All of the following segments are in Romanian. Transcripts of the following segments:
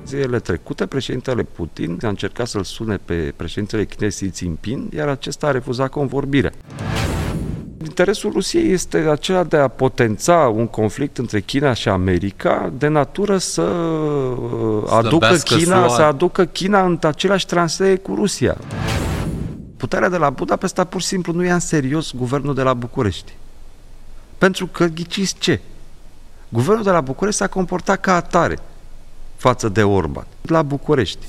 Zilele trecute, președintele Putin a încercat să-l sune pe președintele chinez Xi Jinping, iar acesta a refuzat convorbirea. Interesul Rusiei este acela de a potența un conflict între China și America, de natură să aducă China în aceleași transee cu Rusia. Puterea de la Budapesta pur și simplu nu ia în serios guvernul de la București. Pentru că, ghiciți ce? Guvernul de la București s-a comportat ca atare față de Orban, la București.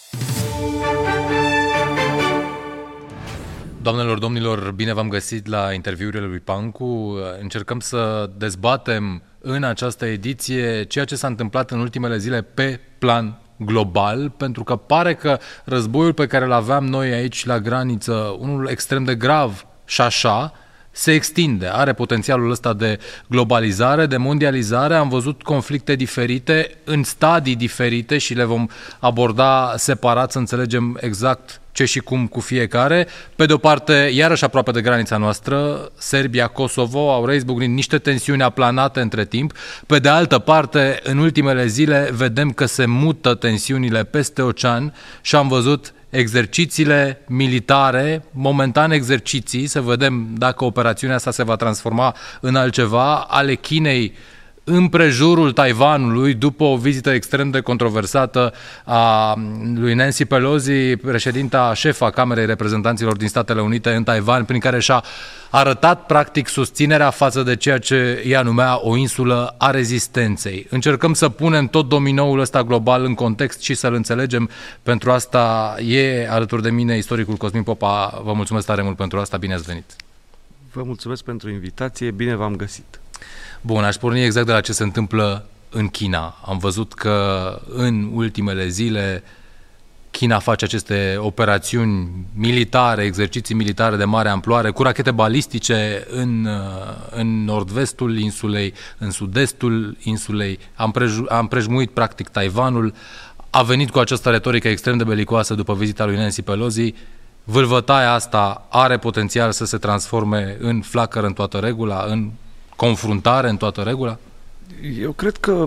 Doamnelor, domnilor, bine v-am găsit la interviurile lui Pancu. Încercăm să dezbatem în această ediție ceea ce s-a întâmplat în ultimele zile pe plan global, pentru că pare că războiul pe care îl aveam noi aici la graniță, unul extrem de grav și așa, se extinde, are potențialul ăsta de globalizare, de mondializare. Am văzut conflicte diferite, în stadii diferite și le vom aborda separat să înțelegem exact ce și cum cu fiecare. Pe de o parte, iarăși aproape de granița noastră, Serbia, Kosovo au reizbucnit niște tensiuni aplanate între timp. Pe de altă parte, în ultimele zile vedem că se mută tensiunile peste ocean și am văzut exercițiile militare, momentan exerciții, să vedem dacă operațiunea asta se va transforma în altceva, ale Chinei împrejurul Taiwanului, după o vizită extrem de controversată a lui Nancy Pelosi, președinta șefa Camerei Reprezentanților din Statele Unite în Taiwan, prin care și-a arătat practic susținerea față de ceea ce ea numea o insulă a rezistenței. Încercăm să punem tot dominoul ăsta global în context și să-l înțelegem. Pentru asta e alături de mine istoricul Cosmin Popa. Vă mulțumesc tare mult pentru asta, bine ați venit! Vă mulțumesc pentru invitație, bine v-am găsit! Bun, aș porni exact de la ce se întâmplă în China. Am văzut că în ultimele zile China face aceste operațiuni militare, exerciții militare de mare amploare, cu rachete balistice în nord-vestul insulei, în sud-estul insulei. Am prejmuit practic Taiwanul. A venit cu această retorică extrem de belicoasă după vizita lui Nancy Pelosi. Vâlvătaia asta are potențial să se transforme în flacără în toată regula, în confruntare în toată regula? Eu cred că,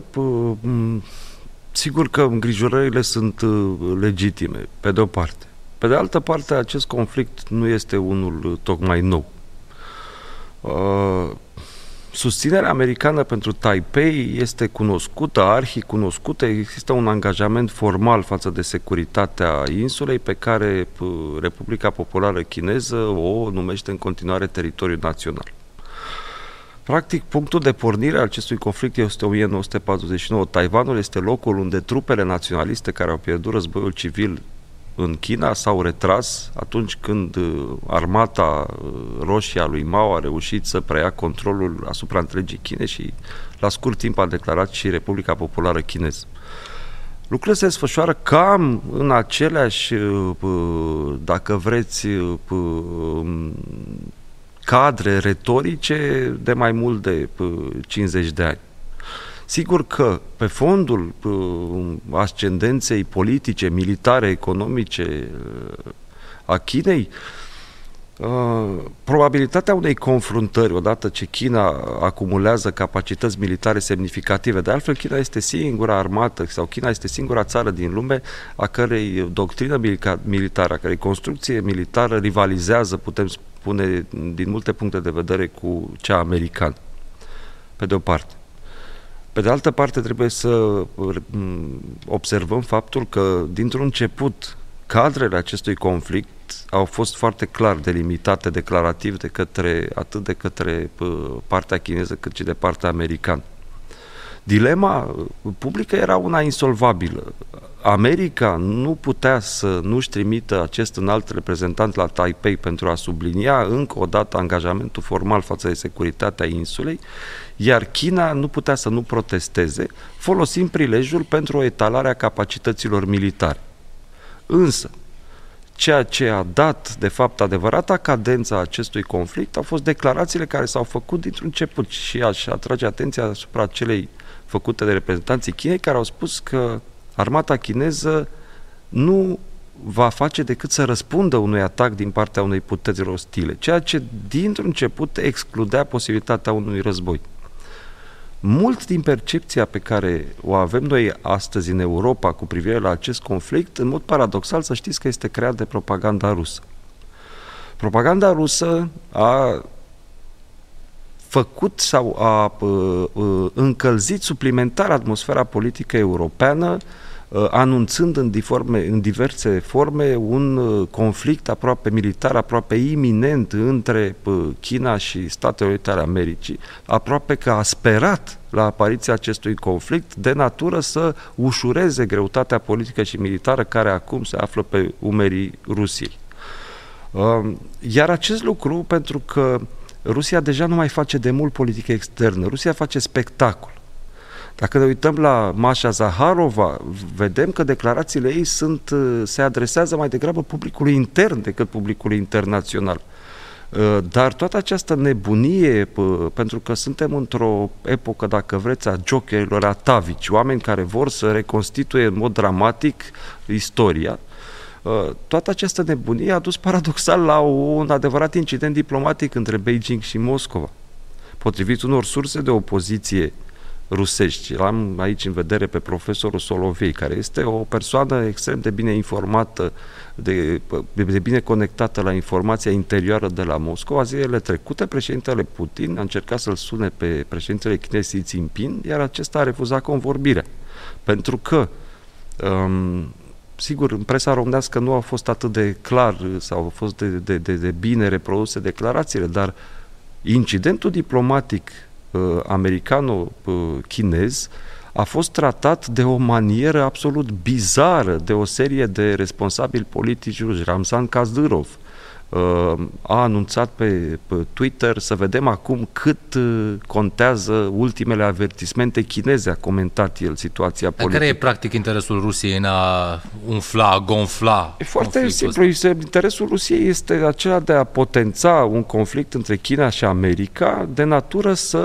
sigur că îngrijorările sunt legitime, pe de o parte. Pe de altă parte, acest conflict nu este unul tocmai nou. Susținerea americană pentru Taipei este cunoscută, arhicunoscută, există un angajament formal față de securitatea insulei pe care Republica Populară Chineză o numește în continuare teritoriu național. Practic, punctul de pornire al acestui conflict este 1949. Taiwanul este locul unde trupele naționaliste care au pierdut războiul civil în China s-au retras atunci când armata roșie a lui Mao a reușit să preia controlul asupra întregii Chine și la scurt timp a declarat și Republica Populară Chineză. Lucrurile se desfășoară cam în aceleași, dacă vreți, cadre retorice de mai mult de 50 de ani. Sigur că pe fondul ascendenței politice, militare, economice a Chinei, probabilitatea unei confruntări, odată ce China acumulează capacități militare semnificative, de altfel China este singura armată sau China este singura țară din lume a cărei doctrină militară, a cărei construcție militară rivalizează, putem spune, din multe puncte de vedere cu cea americană, pe de o parte. Pe de altă parte, trebuie să observăm faptul că, dintr-un început, cadrele acestui conflict au fost foarte clar delimitate declarativ atât de către partea chineză cât și de partea americană. Dilema publică era una insolvabilă. America nu putea să nu-și trimită acest înalt reprezentant la Taipei pentru a sublinia încă o dată angajamentul formal față de securitatea insulei, iar China nu putea să nu protesteze, folosind prilejul pentru o etalare a capacităților militare. Însă, ceea ce a dat, de fapt, adevărata cadența acestui conflict au fost declarațiile care s-au făcut dintr-un început și aș atrage atenția asupra celei făcute de reprezentanții Chinei, care au spus că armata chineză nu va face decât să răspundă unui atac din partea unei puteri ostile, ceea ce dintr-un început excludea posibilitatea unui război. mult din percepția pe care o avem noi astăzi în Europa cu privire la acest conflict, în mod paradoxal, să știți că este creat de propaganda rusă. Propaganda rusă a făcut sau a încălzit suplimentar atmosfera politică europeană, anunțând în diverse forme un conflict aproape militar, aproape iminent între China și Statele Unite ale Americii, aproape că a sperat la apariția acestui conflict de natură să ușureze greutatea politică și militară care acum se află pe umerii Rusiei. Iar acest lucru, pentru că Rusia deja nu mai face de mult politică externă, Rusia face spectacol. Dacă ne uităm la Masha Zaharova, vedem că declarațiile ei se adresează mai degrabă publicului intern decât publicului internațional. Dar toată această nebunie, pentru că suntem într-o epocă, dacă vreți, a jokerilor atavici, oameni care vor să reconstituie în mod dramatic istoria, toată această nebunie a dus paradoxal la un adevărat incident diplomatic între Beijing și Moscova. Potrivit unor surse de opoziție rusești, l-am aici în vedere pe profesorul Solovei, care este o persoană extrem de bine informată, de bine conectată la informația interioară de la Moscova. Zilele trecute, președintele Putin a încercat să-l sune pe președintele chinez Xi Jinping, iar acesta a refuzat convorbirea. Pentru că sigur, în presa românească nu a fost atât de clar sau au fost de bine reproduse declarațiile, dar incidentul diplomatic americano-chinez a fost tratat de o manieră absolut bizară de o serie de responsabili politici ruși. Ramzan Kadyrov a anunțat pe Twitter, să vedem acum cât contează ultimele avertismente chineze, a comentat el situația politică. Care e practic interesul Rusiei în a umfla, a gonfla? E foarte simplu. Interesul Rusiei este acela de a potența un conflict între China și America de natură să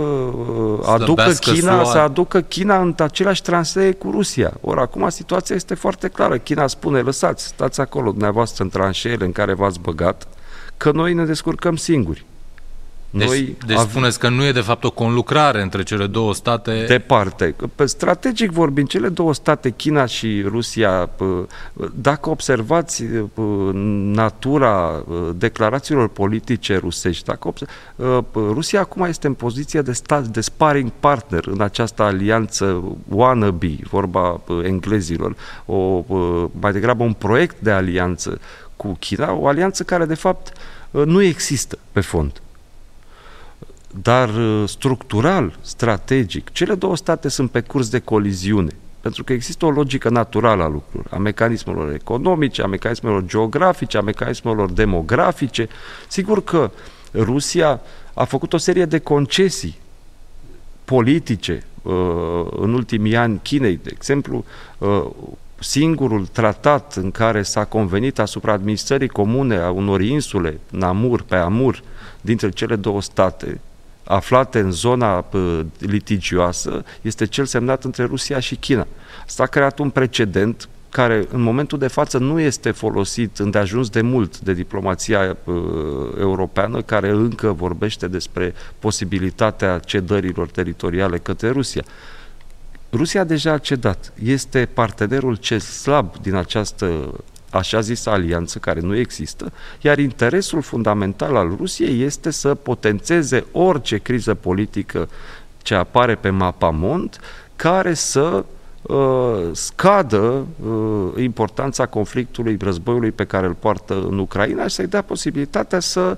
aducă China în același transee cu Rusia. Ori acum situația este foarte clară. China spune, lăsați, stați acolo dumneavoastră în tranșeele în care v-ați băgat, că noi ne descurcăm singuri. Deci spuneți că nu e de fapt o conlucrare între cele două state? Departe. Strategic vorbind, cele două state, China și Rusia, dacă observați natura declarațiilor politice rusești, Rusia acum este în poziție de sparring partner în această alianță wannabe, vorba englezilor, mai degrabă un proiect de alianță cu China, o alianță care de fapt nu există pe fond. Dar structural, strategic, cele două state sunt pe curs de coliziune, pentru că există o logică naturală a lucrurilor, a mecanismelor economice, a mecanismelor geografice, a mecanismelor demografice. Sigur că Rusia a făcut o serie de concesii politice în ultimii ani Chinei, de exemplu, singurul tratat în care s-a convenit asupra administrării comune a unor insule, pe Amur, dintre cele două state, aflate în zona litigioasă, este cel semnat între Rusia și China. Asta a creat un precedent care în momentul de față nu este folosit îndeajuns de mult de diplomația europeană, care încă vorbește despre posibilitatea cedărilor teritoriale către Rusia. Rusia deja a cedat. Este partenerul cel slab din această așa zisă alianță care nu există, iar interesul fundamental al Rusiei este să potențeze orice criză politică ce apare pe mapamond, care să scadă importanța conflictului, războiului pe care îl poartă în Ucraina și să-i dea posibilitatea să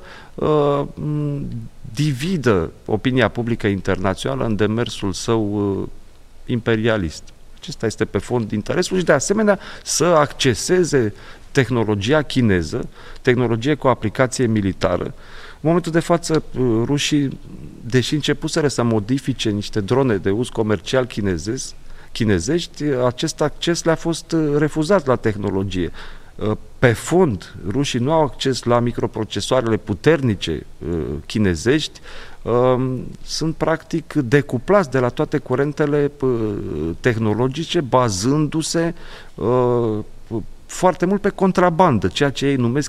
dividă opinia publică internațională în demersul său imperialist. Acesta este pe fond interesul și de asemenea să acceseze tehnologia chineză, tehnologie cu aplicație militară. În momentul de față, rușii, deși începuseră să modifice niște drone de uz comercial chinezești, acest acces le-a fost refuzat la tehnologie. Pe fond, rușii nu au acces la microprocesoarele puternice chinezești, sunt practic decuplați de la toate curentele tehnologice, bazându-se foarte mult pe contrabandă, ceea ce ei numesc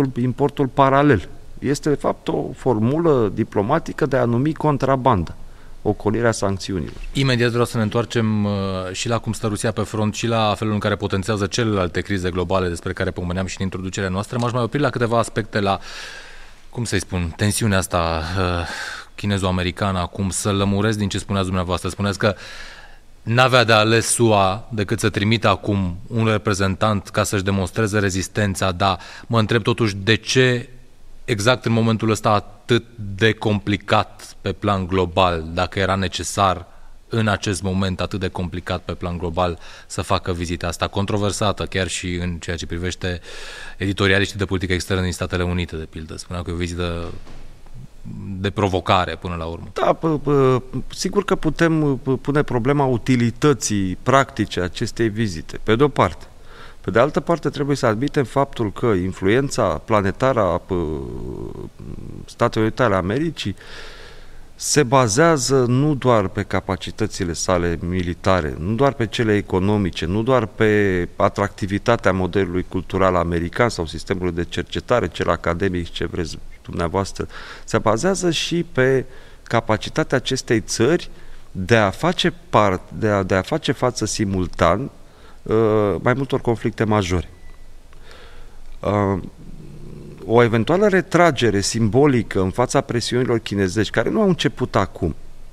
importul paralel. Este de fapt o formulă diplomatică de a numi contrabandă. ocolirea sancțiunilor. Imediat vreau să ne întoarcem și la cum stă Rusia pe front și la felul în care potențează celelalte crize globale despre care pomeneam și în introducerea noastră. M-aș mai opri la câteva aspecte, la, cum să-i spun, tensiunea asta chinezo-americană acum, să lămuresc din ce spuneați dumneavoastră. Spuneați că n-avea de ales SUA decât să trimită acum un reprezentant ca să-și demonstreze rezistența, dar mă întreb totuși de ce exact în momentul ăsta atât de complicat pe plan global, dacă era necesar în acest moment atât de complicat pe plan global să facă vizita asta controversată, chiar și în ceea ce privește editorialiștii de politică externă din Statele Unite, de pildă. Spuneam că e o vizită de provocare până la urmă. Da, sigur că putem pune problema utilității practice a acestei vizite, pe de o parte. Pe de altă parte, trebuie să admitem faptul că influența planetară a Statelor Unite ale Americii se bazează nu doar pe capacitățile sale militare, nu doar pe cele economice, nu doar pe atractivitatea modelului cultural american sau sistemului de cercetare, cel academic, ce vreți dumneavoastră, se bazează și pe capacitatea acestei țări de a face față simultan mai multor conflicte majore. O eventuală retragere simbolică în fața presiunilor chinezești, care nu au început acum,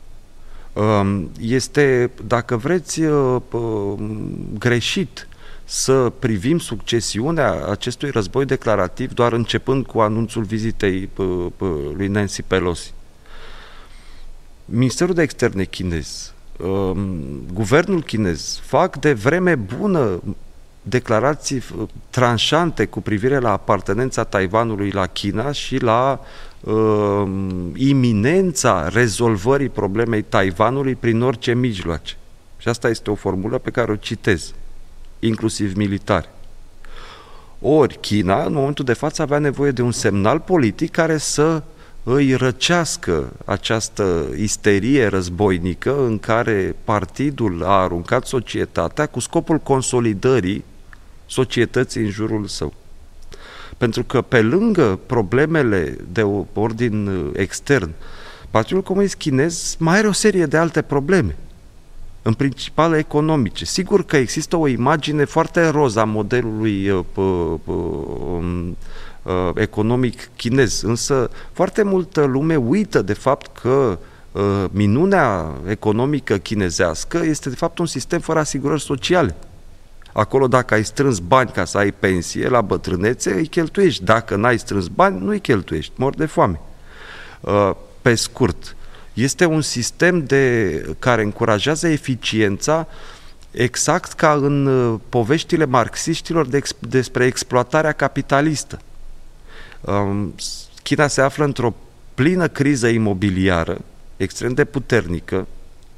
este, dacă vreți, greșit să privim succesiunea acestui război declarativ doar începând cu anunțul vizitei lui Nancy Pelosi. Ministerul de Externe chinez, guvernul chinez fac de vreme bună declarații tranșante cu privire la apartenența Taiwanului la China și la iminența rezolvării problemei Taiwanului prin orice mijloace. Și asta este o formulă pe care o citez, inclusiv militar. Ori China, în momentul de față, avea nevoie de un semnal politic care să îi răcească această isterie războinică în care partidul a aruncat societatea cu scopul consolidării societății în jurul său. Pentru că pe lângă problemele de ordin extern, Partidul Comunist Chinez mai are o serie de alte probleme, în principal economice. Sigur că există o imagine foarte roz a modelului economic chinez, însă foarte multă lume uită de fapt că minunea economică chinezească este de fapt un sistem fără asigurări sociale. Acolo dacă ai strâns bani ca să ai pensie la bătrânețe, îi cheltuiești. Dacă n-ai strâns bani, nu îi cheltuiești, mori de foame. Pe scurt, este un sistem care încurajează eficiența exact ca în poveștile marxiștilor despre exploatarea capitalistă. China se află într-o plină criză imobiliară, extrem de puternică.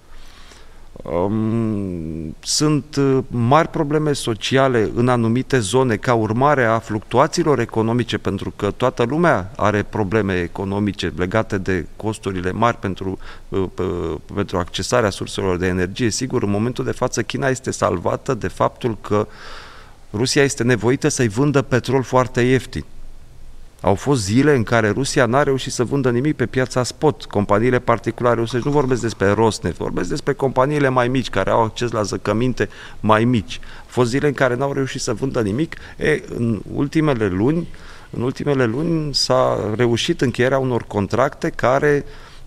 Sunt mari probleme sociale în anumite zone ca urmare a fluctuațiilor economice, pentru că toată lumea are probleme economice legate de costurile mari pentru accesarea surselor de energie. Sigur, în momentul de față China este salvată de faptul că Rusia este nevoită să-i vândă petrol foarte ieftin. Au fost zile în care Rusia n-a reușit să vândă nimic pe piața spot. Companiile particulare rusești, nu vorbesc despre Rosneft, vorbesc despre companiile mai mici, care au acces la zăcăminte mai mici. Au fost zile în care n-au reușit să vândă nimic. În ultimele luni s-a reușit încheierea unor contracte care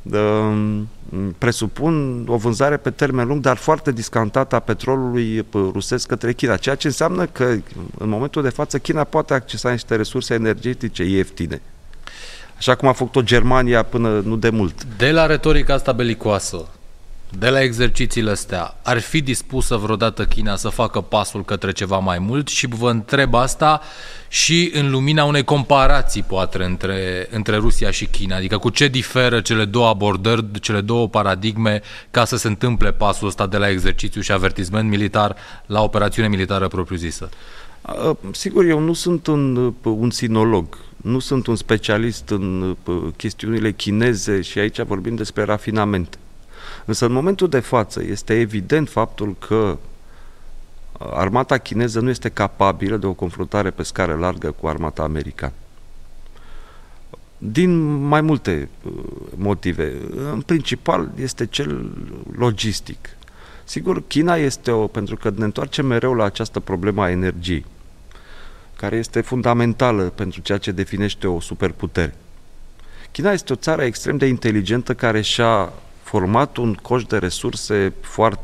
presupun o vânzare pe termen lung, dar foarte discountată a petrolului rusesc către China, ceea ce înseamnă că în momentul de față China poate accesa niște resurse energetice ieftine, așa cum a făcut-o Germania până nu de mult. De la retorica asta belicoasă, de la exercițiile astea, ar fi dispusă vreodată China să facă pasul către ceva mai mult? Și vă întreb asta și în lumina unei comparații, poate, între Rusia și China. Adică cu ce diferă cele două abordări, cele două paradigme ca să se întâmple pasul ăsta de la exercițiu și avertisment militar la operațiune militară propriu-zisă? Sigur, eu nu sunt un sinolog, nu sunt un specialist în chestiunile chineze și aici vorbim despre rafinament. Însă în momentul de față este evident faptul că armata chineză nu este capabilă de o confruntare pe scară largă cu armata americană. Din mai multe motive. În principal este cel logistic. Sigur, China este pentru că ne întoarcem mereu la această problemă a energiei, care este fundamentală pentru ceea ce definește o superputere. China este o țară extrem de inteligentă care și-a format un coș de resurse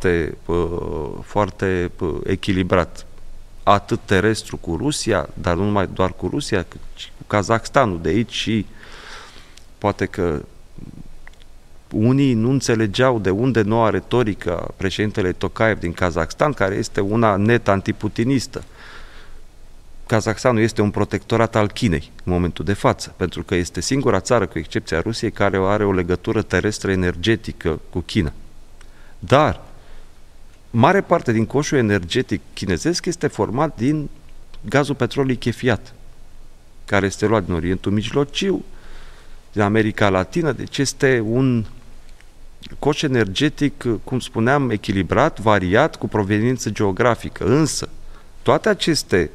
foarte echilibrat. Atât terestru cu Rusia, dar nu numai doar cu Rusia, cât și cu Kazahstanul. De aici și poate că unii nu înțelegeau de unde noua retorică a președintele Tokayev din Kazahstan, care este una net antiputinistă. Kazahstanul este un protectorat al Chinei în momentul de față, pentru că este singura țară, cu excepția Rusiei, care are o legătură terestră energetică cu China. Dar mare parte din coșul energetic chinezesc este format din gazul petrolului chefiat, care este luat din Orientul Mijlociu, din America Latină, deci este un coș energetic, cum spuneam, echilibrat, variat, cu proveniență geografică. Însă, toate aceste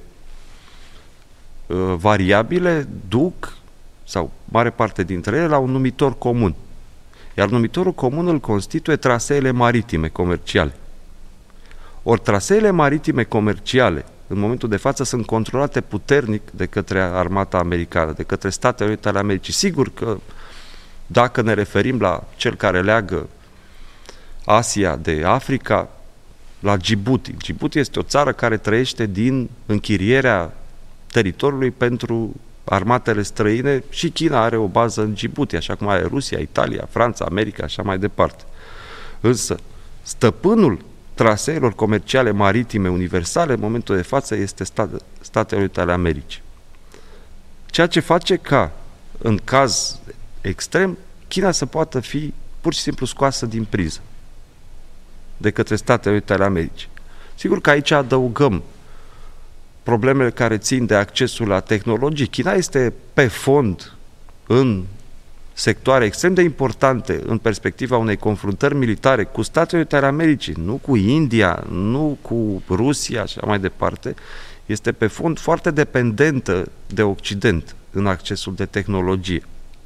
variabile duc, sau mare parte dintre ele, la un numitor comun. Iar numitorul comun îl constituie traseele maritime comerciale. Ori traseele maritime comerciale, în momentul de față, sunt controlate puternic de către armata americană, de către Statele Unite ale Americii. Sigur că, dacă ne referim la cel care leagă Asia de Africa, la Djibouti. Djibouti este o țară care trăiește din închirierea teritoriului pentru armatele străine și China are o bază în Djibouti, așa cum are Rusia, Italia, Franța, America, așa mai departe. Însă, stăpânul traseelor comerciale maritime universale în momentul de față este Statele Unite ale Americii. Ceea ce face ca, în caz extrem, China să poată fi pur și simplu scoasă din priză de către Statele Unite ale Americii. Sigur că aici adăugăm problemele care țin de accesul la tehnologii. China este pe fond în sectoare extrem de importante în perspectiva unei confruntări militare cu Statele Unite ale Americii, nu cu India, nu cu Rusia și așa mai departe, este pe fond foarte dependentă de Occident în accesul de tehnologie.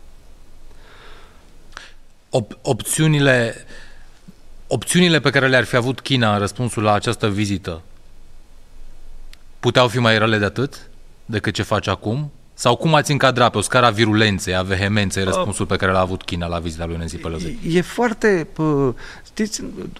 Opțiunile pe care le-ar fi avut China în răspunsul la această vizită puteau fi mai rele de atât decât ce face acum? Sau cum ați încadrat pe o scara virulenței, a vehemenței răspunsul pe care l-a avut China la vizita lui Nancy Pelosi? E foarte... Știți,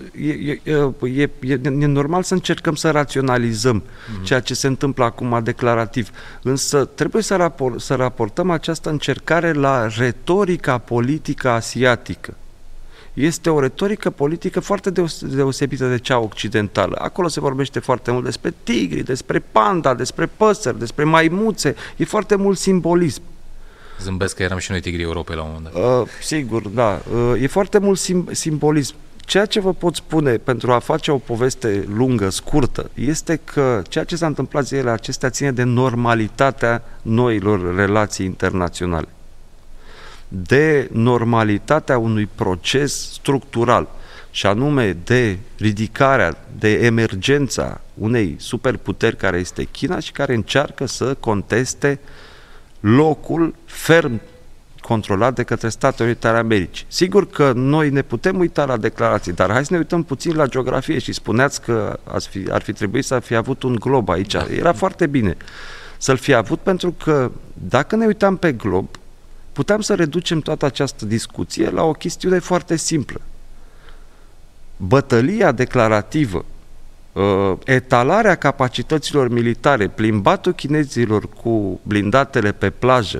e normal să încercăm să raționalizăm ceea ce se întâmplă acum declarativ. Însă trebuie să raportăm această încercare la retorica politică asiatică. Este o retorică politică foarte deosebită de cea occidentală. Acolo se vorbește foarte mult despre tigri, despre panda, despre păsări, despre maimuțe. E foarte mult simbolism. Zâmbesc că eram și noi tigrii Europei la un moment dat. Sigur, da. E foarte mult simbolism. Ceea ce vă pot spune, pentru a face o poveste lungă, scurtă, este că ceea ce s-a întâmplat zilele acestea ține de normalitatea noilor relații internaționale, de normalitatea unui proces structural, și anume de ridicarea, de emergența unei superputeri care este China și care încearcă să conteste locul ferm controlat de către Statele Unite ale Americii. Sigur că noi ne putem uita la declarații, dar hai să ne uităm puțin la geografie și spuneați că ar fi trebuit să fi avut un glob aici. Era foarte bine să-l fi avut, pentru că dacă ne uitam pe glob, puteam să reducem toată această discuție la o chestiune foarte simplă. Bătălia declarativă, etalarea capacităților militare, plimbatul chinezilor cu blindatele pe plajă,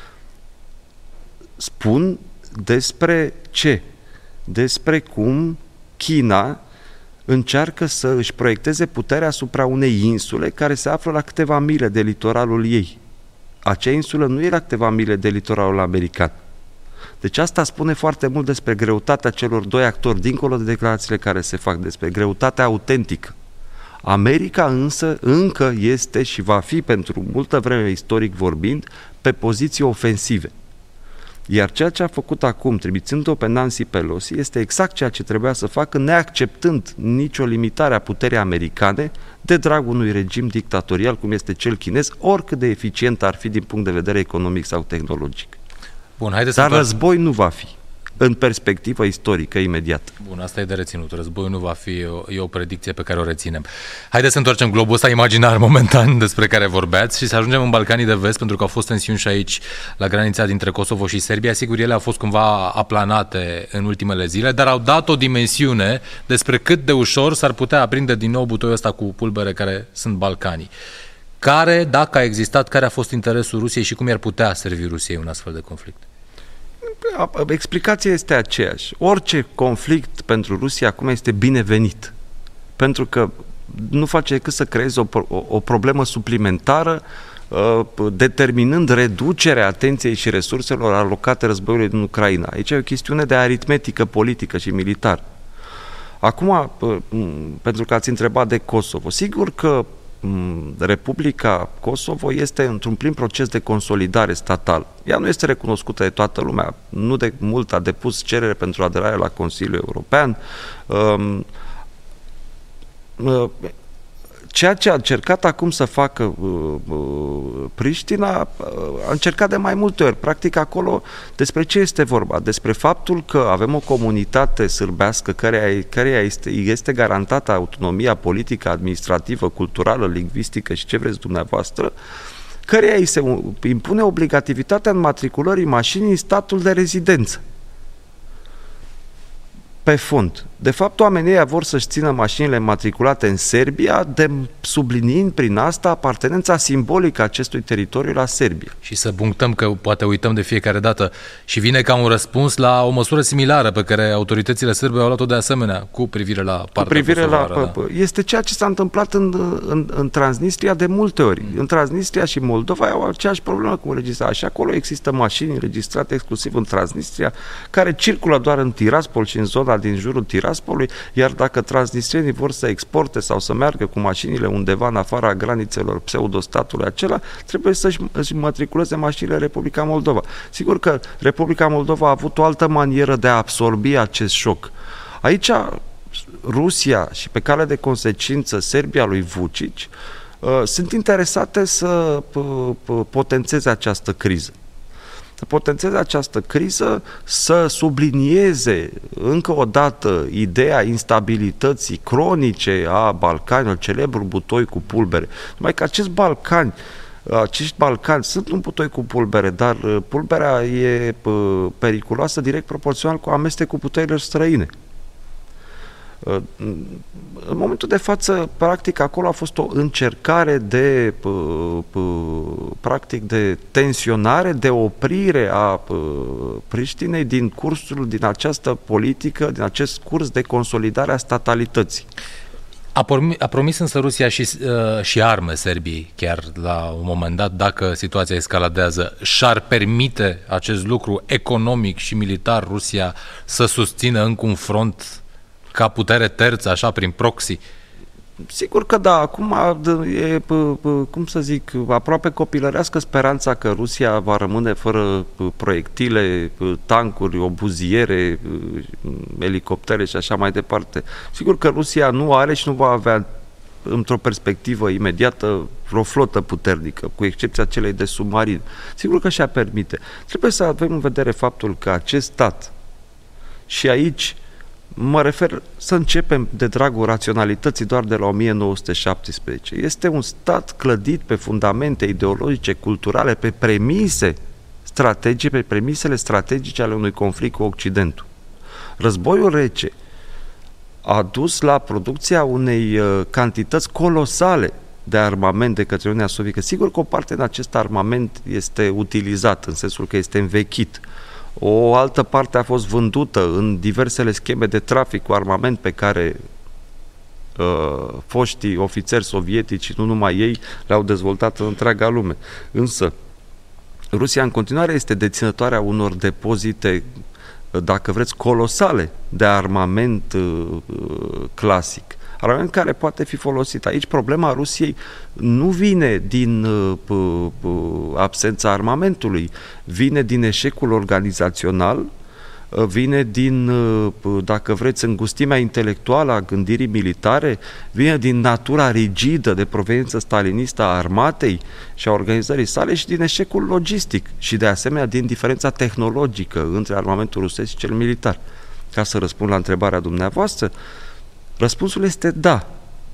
spun despre ce? Despre cum China încearcă să își proiecteze puterea asupra unei insule care se află la câteva mile de litoralul ei. Acea insulă nu era câteva mile de litoralul american. Deci asta spune foarte mult despre greutatea celor doi actori, dincolo de declarațiile care se fac, despre greutatea autentică. America însă încă este și va fi pentru multă vreme, istoric vorbind, pe poziții ofensive. Iar ceea ce a făcut acum, trimițând-o pe Nancy Pelosi, este exact ceea ce trebuia să facă, neacceptând nicio limitare a puterii americane de dragul unui regim dictatorial cum este cel chinez, oricât de eficient ar fi din punct de vedere economic sau tehnologic. Bun, haideți Dar război nu va fi, în perspectivă istorică, imediat. Bun, asta e de reținut. Războiul nu va fi, e o predicție pe care o reținem. Haideți să întoarcem globul ăsta imaginar momentan despre care vorbeați și să ajungem în Balcanii de Vest, pentru că au fost tensiuni și aici, la granița dintre Kosovo și Serbia. Sigur, ele au fost cumva aplanate în ultimele zile, dar au dat o dimensiune despre cât de ușor s-ar putea aprinde din nou butoiul ăsta cu pulbere care sunt Balcanii. Care, dacă a existat, care a fost interesul Rusiei și cum i-ar putea servi Rusiei un astfel de conflict? Explicația este aceeași. Orice conflict pentru Rusia acum este binevenit. Pentru că nu face decât să creeze o problemă suplimentară, determinând reducerea atenției și resurselor alocate războiului din Ucraina. Aici e o chestiune de aritmetică politică și militară. Acum, pentru că ați întrebat de Kosovo, sigur că Republica Kosovo este într-un plin proces de consolidare statală. Ea nu este recunoscută de toată lumea. Nu de mult a depus cerere pentru aderare la Consiliul European. Ceea ce a încercat acum să facă Priștina, a încercat de mai multe ori. Practic acolo despre ce este vorba? Despre faptul că avem o comunitate sârbească căreia este garantată autonomia politică, administrativă, culturală, lingvistică și ce vreți dumneavoastră, căreia îi se impune obligativitatea înmatriculării mașinii în statul de rezidență. Pe fond. De fapt, oamenii ăia vor să-și țină mașinile matriculate în Serbia, subliniind prin asta apartenența simbolică a acestui teritoriu la Serbia. Și să punctăm, că poate uităm de fiecare dată, și vine ca un răspuns la o măsură similară pe care autoritățile sârbe au luat-o de asemenea cu privire la partea kosovară. Este ceea ce s-a întâmplat în Transnistria de multe ori. În Transnistria și Moldova au aceeași problemă cu înregistrarea. Și acolo există mașini înregistrate exclusiv în Transnistria, care circulă doar în Tiraspol și în zona din jurul Tiraspolului, iar dacă transnistrienii vor să exporte sau să meargă cu mașinile undeva în afara granițelor pseudostatului acela, trebuie să-și matriculeze mașinile în Republica Moldova. Sigur că Republica Moldova a avut o altă manieră de a absorbi acest șoc. Aici Rusia și pe cale de consecință Serbia lui Vučić sunt interesate să potențeze această criză. Să potențeze această criză, să sublinieze încă o dată ideea instabilității cronice a Balcanilor, celebrul butoi cu pulbere. Numai că acești Balcani sunt un butoi cu pulbere, dar pulberea e periculoasă direct proporțional cu amestecul butoiilor străine. În momentul de față, practic, acolo a fost o încercare de tensionare, de oprire a Priștinei din această politică, din acest curs de consolidare a statalității. A promis însă Rusia și arme Serbiei, chiar la un moment dat, dacă situația escaladează. Și-ar permite acest lucru economic și militar Rusia să susțină încă un front ca putere terță, așa, prin proxy? Sigur că da. Acum e, cum să zic, aproape copilărească speranța că Rusia va rămâne fără proiectile, tancuri, obuziere, elicoptere și așa mai departe. Sigur că Rusia nu are și nu va avea într-o perspectivă imediată vreo flotă puternică, cu excepția celei de submarin. Sigur că și-a permite. Trebuie să avem în vedere faptul că acest stat, și aici mă refer să începem de dragul raționalității doar de la 1917. Este un stat clădit pe fundamente ideologice, culturale, pe premise strategice, pe premisele strategice ale unui conflict cu Occidentul. Războiul rece a dus la producția unei cantități colosale de armament de către Uniunea Sovietică. Sigur că o parte din acest armament este utilizat, în sensul că este învechit. O altă parte a fost vândută în diversele scheme de trafic cu armament pe care foștii ofițeri sovietici, nu numai ei, le-au dezvoltat în întreaga lume. Însă, Rusia în continuare este deținătoarea unor depozite, dacă vreți, colosale de armament clasic. Armament care poate fi folosit. Aici problema Rusiei nu vine din absența armamentului, vine din eșecul organizațional vine din, dacă vreți, îngustimea intelectuală a gândirii militare, vine din natura rigidă de proveniență stalinistă a armatei și a organizării sale și din eșecul logistic și de asemenea din diferența tehnologică între armamentul rusesc și cel militar. Ca să răspund la întrebarea dumneavoastră, răspunsul este da.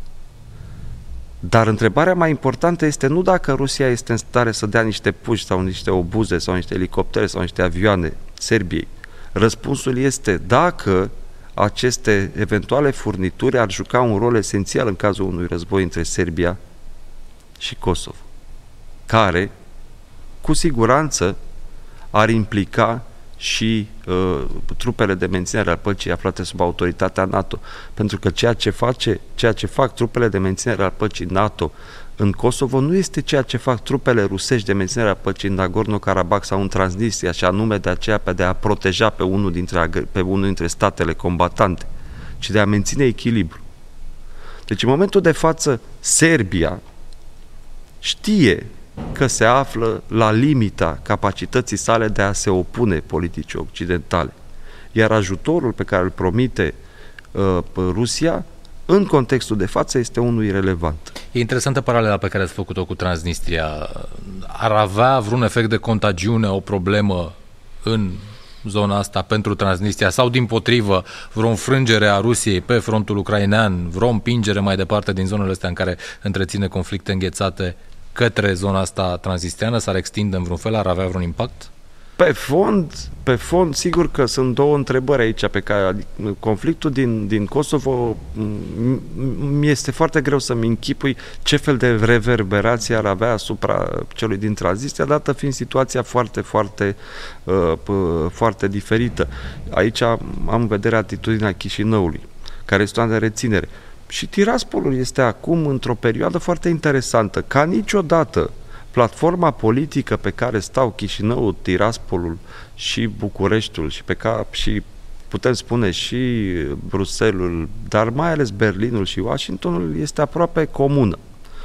Dar întrebarea mai importantă este nu dacă Rusia este în stare să dea niște puși sau niște obuze sau niște elicoptere sau niște avioane Serbiei. Răspunsul este dacă aceste eventuale furnituri ar juca un rol esențial în cazul unui război între Serbia și Kosovo, care, cu siguranță, ar implica și trupele de menținere a păcii aflate sub autoritatea NATO. Pentru că ceea ce fac trupele de menținere a păcii NATO în Kosovo nu este ceea ce fac trupele rusești de menținere a păcii în Nagorno-Karabakh sau în Transnistria, și anume de aceea de a proteja pe unul dintre statele combatante, ci de a menține echilibru. Deci în momentul de față Serbia știe că se află la limita capacității sale de a se opune politicii occidentale. Iar ajutorul pe care îl promite Rusia, în contextul de față, este unul irelevant. E interesantă paralela pe care ați făcut-o cu Transnistria. Ar avea vreun efect de contagiune, o problemă în zona asta pentru Transnistria sau, dimpotrivă, vreo înfrângere a Rusiei pe frontul ucrainean, vreo împingere mai departe din zonele astea în care întreține conflicte înghețate către zona asta transnistriană, s-ar extinde în vreun fel, ar avea vreun impact? Pe fond, sigur că sunt două întrebări aici pe care conflictul din Kosovo mi este foarte greu să-mi închipui ce fel de reverberație ar avea asupra celui din Transnistria, dată fiind situația foarte diferită. Aici am în vedere atitudinea Chișinăului, care este una de reținere. Și Tiraspolul este acum într-o perioadă foarte interesantă. Ca niciodată, platforma politică pe care stau Chișinăul, Tiraspolul și Bucureștiul și putem spune și Bruxelles, dar mai ales Berlinul și Washingtonul, este aproape comună.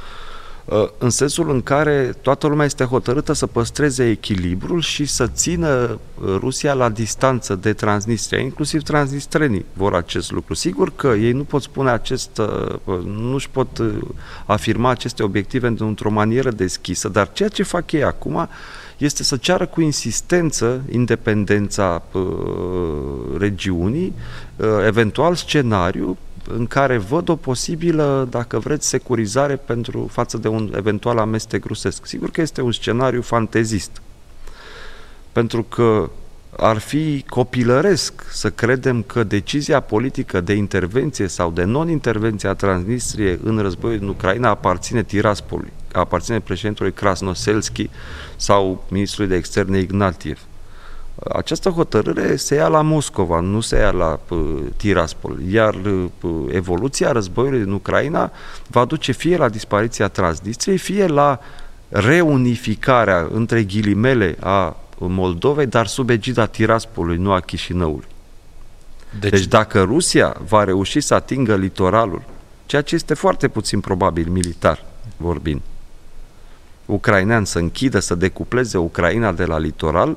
În sensul în care toată lumea este hotărâtă să păstreze echilibrul și să țină Rusia la distanță de Transnistria, inclusiv transnistrenii vor acest lucru. Sigur că ei nu pot spune nu își pot afirma aceste obiective într-o manieră deschisă, dar ceea ce fac ei acum este să ceară cu insistență independența regiunii, eventual scenariu în care văd o posibilă, dacă vreți, securizare față de un eventual amestec rusesc. Sigur că este un scenariu fantezist, pentru că ar fi copilăresc să credem că decizia politică de intervenție sau de non-intervenție a Transnistriei în războiul în Ucraina aparține Tiraspolului, aparține președintelui Krasnoselski sau ministrului de externe Ignatiev. Această hotărâre se ia la Moscova, nu se ia la Tiraspol, iar evoluția războiului în Ucraina va duce fie la dispariția Transnistriei, fie la reunificarea, între ghilimele, a Moldovei, dar sub egida Tiraspolului, nu a Chișinăului. Deci dacă Rusia va reuși să atingă litoralul, ceea ce este foarte puțin probabil militar vorbind, ucrainean, să închidă, să decupleze Ucraina de la litoral,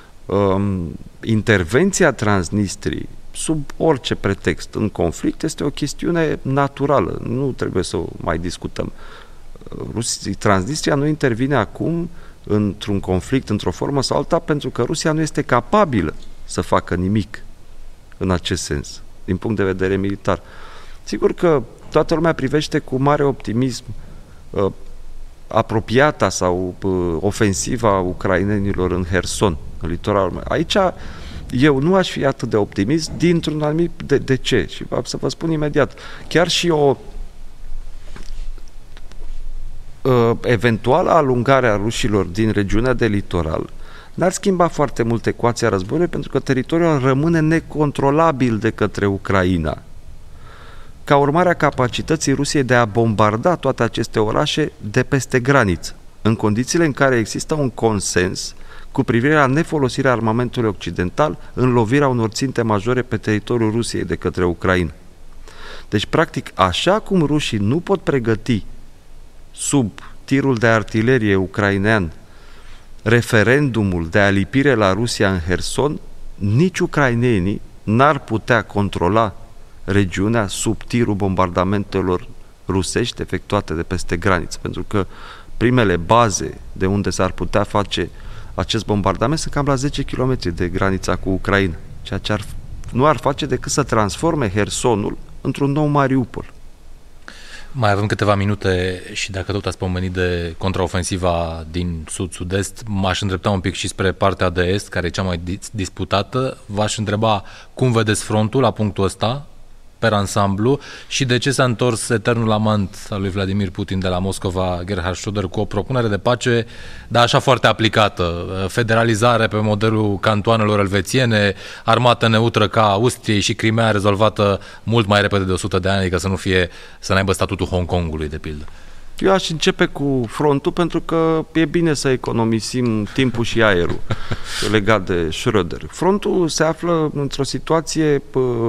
intervenția Transnistriei sub orice pretext în conflict este o chestiune naturală, nu trebuie să o mai discutăm. Transnistria nu intervine acum într-un conflict, într-o formă sau alta, pentru că Rusia nu este capabilă să facă nimic în acest sens, din punct de vedere militar. Sigur că toată lumea privește cu mare optimism apropiata sau ofensiva ucrainenilor în Herson, în litoralul. Aici eu nu aș fi atât de optimist dintr-un anumit de ce? Și să vă spun imediat. Chiar și o eventuală alungare a rușilor din regiunea de litoral n-ar schimba foarte mult ecuația războiului, pentru că teritoriul rămâne necontrolabil de către Ucraina, ca urmare a capacității Rusiei de a bombarda toate aceste orașe de peste graniță, în condițiile în care există un consens cu privire la nefolosirea armamentului occidental în lovirea unor ținte majore pe teritoriul Rusiei de către Ucraina. Deci, practic, așa cum rușii nu pot pregăti sub tirul de artilerie ucrainean referendumul de alipire la Rusia în Herson, nici ucrainenii n-ar putea controla regiunea sub tirul bombardamentelor rusești efectuate de peste graniță, pentru că primele baze de unde s-ar putea face acest bombardament sunt cam la 10 km de granița cu Ucraina, ceea ce nu ar face decât să transforme Hersonul într-un nou Mariupol. Mai avem câteva minute și dacă tot ați pomenit de contraofensiva din sud-sud-est, m-aș îndrepta un pic și spre partea de est, care e cea mai disputată. V-aș întreba cum vedeți frontul la punctul ăsta, per ansamblu, și de ce s-a întors eternul amant al lui Vladimir Putin de la Moscova, Gerhard Schröder, cu o propunere de pace, dar așa foarte aplicată, federalizare pe modelul cantoanelor elvețiene, armată neutră ca Austriei și Crimea rezolvată mult mai repede de 100 de ani, adică să n-aibă statutul Hong Kongului, de pildă. Eu aș începe cu frontul, pentru că e bine să economisim timpul și aerul legat de Schröder. Frontul se află într-o situație,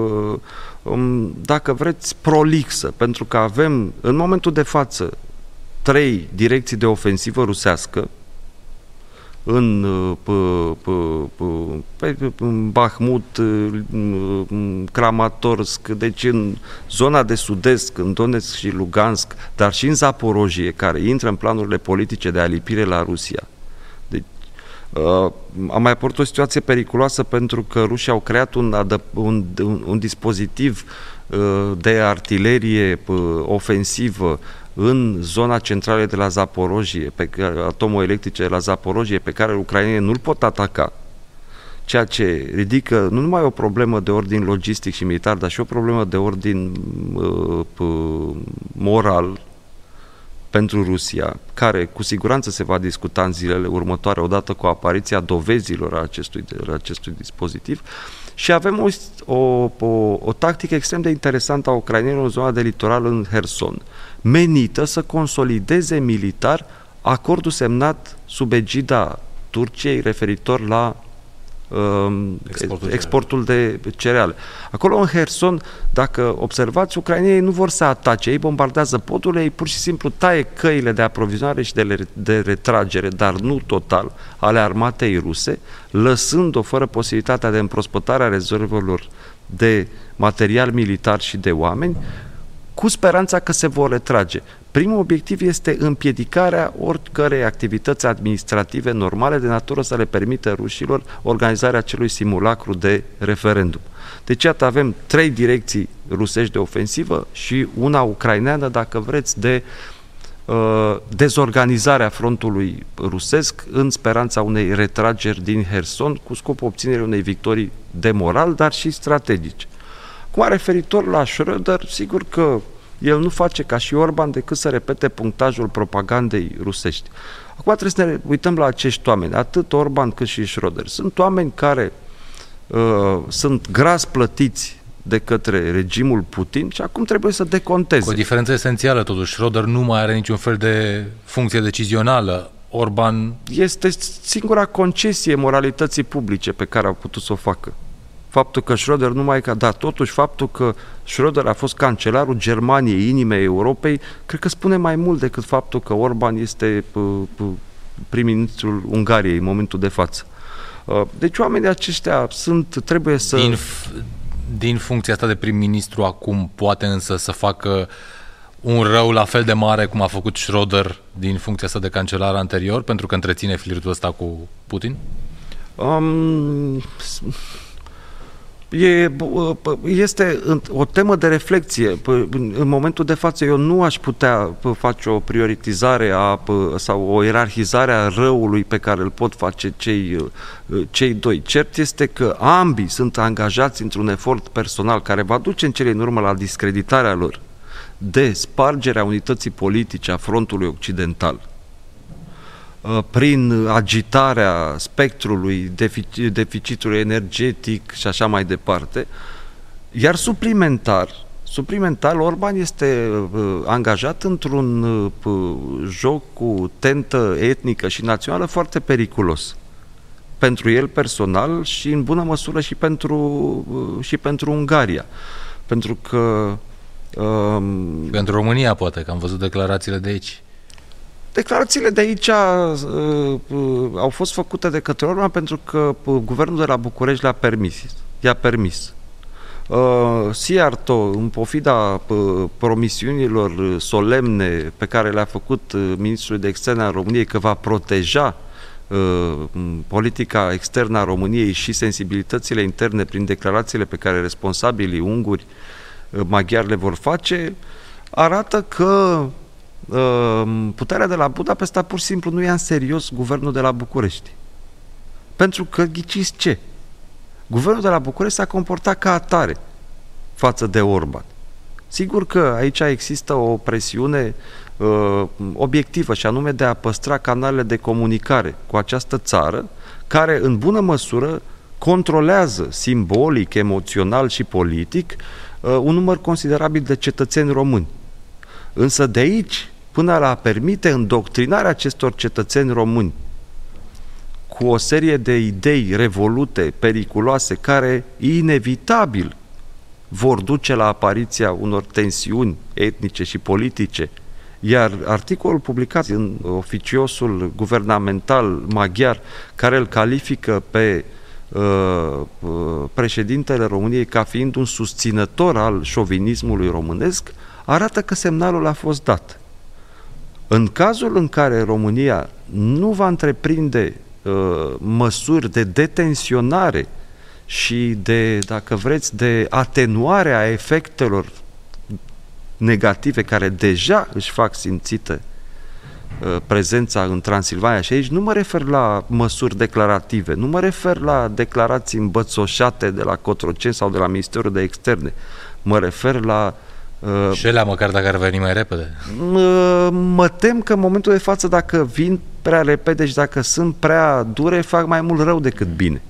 dacă vreți, prolixă, pentru că avem, în momentul de față, 3 direcții de ofensivă rusească, în Bahmut, Kramatorsk, deci în zona de sud-est, în Donetsk și Lugansk, dar și în Zaporojie, care intră în planurile politice de alipire la Rusia. Deci, a mai apărut o situație periculoasă, pentru că rușii au creat un dispozitiv de artilerie ofensivă în zona centrală de la Zaporojie, atomoelectrice de la Zaporojie, pe care ucrainenii nu-l pot ataca, ceea ce ridică nu numai o problemă de ordin logistic și militar, dar și o problemă de ordin moral pentru Rusia, care cu siguranță se va discuta în zilele următoare, odată cu apariția dovezilor acestui dispozitiv. Și avem o tactică extrem de interesantă a ucrainenilor în zona de litoral, în Herson, menită să consolideze militar acordul semnat sub egida Turciei referitor la exportul de cereale. Acolo în Herson, dacă observați, ucrainenii nu vor să atace, ei bombardează podurile, ei pur și simplu taie căile de aprovizionare și de retragere, dar nu total, ale armatei ruse, lăsând-o fără posibilitatea de împrospătare a rezervelor de material militar și de oameni, cu speranța că se vor retrage. Primul obiectiv este împiedicarea oricărei activități administrative normale de natură să le permită rușilor organizarea acelui simulacru de referendum. Deci, iată, avem 3 direcții rusești de ofensivă și una ucraineană, dacă vreți, de dezorganizarea frontului rusesc în speranța unei retrageri din Herson, cu scopul obținerii unei victorii de moral, dar și strategice. Acum, referitor la Schröder, sigur că el nu face ca și Orban decât să repete punctajul propagandei rusești. Acum trebuie să ne uităm la acești oameni, atât Orban cât și Schröder. Sunt oameni care sunt gras plătiți de către regimul Putin și acum trebuie să deconteze. Cu o diferență esențială, totuși, Schröder nu mai are niciun fel de funcție decizională. Orban este singura concesie moralității publice pe care au putut să o facă. Faptul că Schröder nu mai... Da, totuși, faptul că Schröder a fost cancelarul Germaniei, inimei Europei, cred că spune mai mult decât faptul că Orban este prim-ministrul Ungariei în momentul de față. Deci oamenii aceștia trebuie să... Din funcția asta de prim-ministru acum poate însă să facă un rău la fel de mare cum a făcut Schröder din funcția asta de cancelar anterior, pentru că întreține flirtul ăsta cu Putin? Este o temă de reflexie. În momentul de față eu nu aș putea face o prioritizare sau o ierarhizare a răului pe care îl pot face cei doi. Cert este că ambii sunt angajați într-un efort personal care va duce în cele din urmă la discreditarea lor, de spargerea unității politice a frontului occidental, prin agitarea spectrului, deficitului energetic și așa mai departe. Iar suplimentar, Orban este angajat într-un joc cu tentă etnică și națională foarte periculos pentru el personal și în bună măsură și pentru Ungaria. Pentru că pentru România, poate, că am văzut declarațiile de aici. Declarațiile de aici au fost făcute de către Orban pentru că guvernul de la București i-a permis. Siarto, în pofida promisiunilor solemne pe care le-a făcut ministrul de externe al României că va proteja politica externă a României și sensibilitățile interne prin declarațiile pe care responsabilii unguri maghiari le vor face, arată că puterea de la Budapesta pur și simplu nu ia în serios guvernul de la București. Pentru că, ghiciți ce? Guvernul de la București s-a comportat ca atare față de Orban. Sigur că aici există o presiune obiectivă, și anume de a păstra canalele de comunicare cu această țară, care în bună măsură controlează simbolic, emoțional și politic un număr considerabil de cetățeni români. Însă de aici până la a permite îndoctrinarea acestor cetățeni români cu o serie de idei revolute, periculoase, care inevitabil vor duce la apariția unor tensiuni etnice și politice, iar articolul publicat în oficiosul guvernamental maghiar, care îl califică pe președintele României ca fiind un susținător al șovinismului românesc, arată că semnalul a fost dat. În cazul în care România nu va întreprinde măsuri de detenționare și de, dacă vreți, de atenuare a efectelor negative care deja își fac simțită prezența în Transilvania, și aici nu mă refer la măsuri declarative, nu mă refer la declarații îmbățoșate de la Cotroceni sau de la Ministerul de Externe, mă refer la și ele măcar dacă ar veni mai repede. Mă tem că în momentul de față, dacă vin prea repede și dacă sunt prea dure, fac mai mult rău decât bine.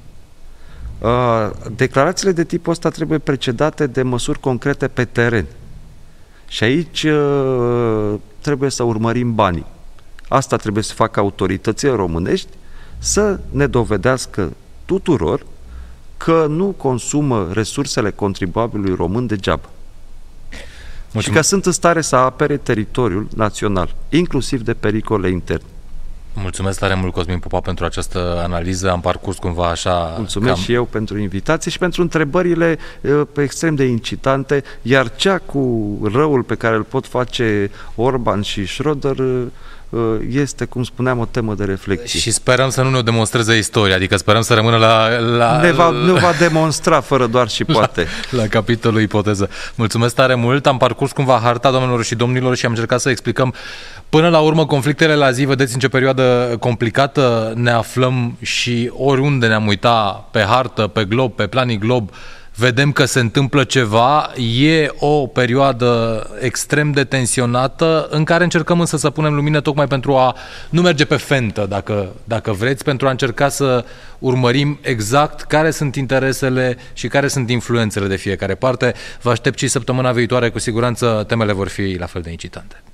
Declarațiile de tipul ăsta trebuie precedate de măsuri concrete pe teren. Și aici trebuie să urmărim banii. Asta trebuie să facă autoritățile românești, să ne dovedească tuturor că nu consumă resursele contribuabilului român degeaba. Și că sunt în stare să apere teritoriul național, inclusiv de pericole interne. Mulțumesc tare mult, Cosmin Popa, pentru această analiză. Am parcurs cumva așa... Mulțumesc și eu pentru invitație și pentru întrebările extrem de incitante, iar cea cu răul pe care îl pot face Orban și Schröder este, cum spuneam, o temă de reflexie. Și sperăm să nu ne demonstreze istoria, adică sperăm să rămână la ne va demonstra fără doar și poate. La capitolul ipoteză. Mulțumesc tare mult, am parcurs cumva harta, doamnelor și domnilor, și am încercat să explicăm până la urmă conflictele la zi. Vedeți în ce perioadă complicată ne aflăm și oriunde ne-am uitat pe hartă, pe glob, pe planii glob, vedem că se întâmplă ceva. E o perioadă extrem de tensionată în care încercăm însă să punem lumină tocmai pentru a nu merge pe fentă, dacă vreți, pentru a încerca să urmărim exact care sunt interesele și care sunt influențele de fiecare parte. Vă aștept și săptămâna viitoare, cu siguranță temele vor fi la fel de incitante.